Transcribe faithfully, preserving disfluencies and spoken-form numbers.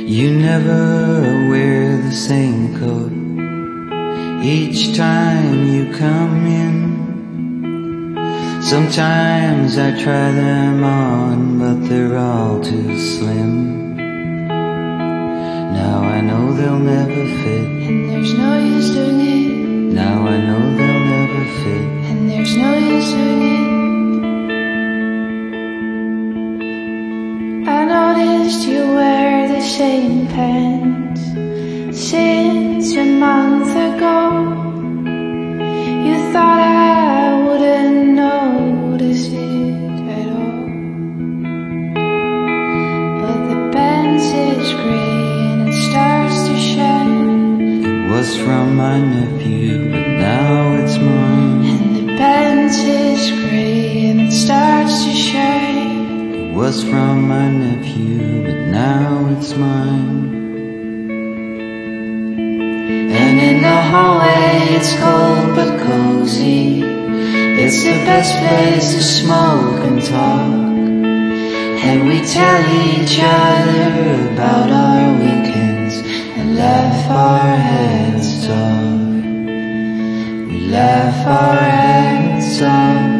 You never wear the same coat each time you come in. Sometimes I try them on, but they're all too slim. Now I know they'll never fit, and there's no use doing it. now I know they'll never fit, And there's no use doing it. I noticed you wear the same pants since a month ago. You thought I wouldn't notice it at all, but the pants is grey and it starts to shine. it was from my nephew, but now it's mine. And the pants is grey and it starts to shine. It was from my nephew, but now it's mine. And in the hallway it's cold but cozy. It's the best place to smoke and talk, and we tell each other about our weekends and laugh our heads off. We laugh our heads off.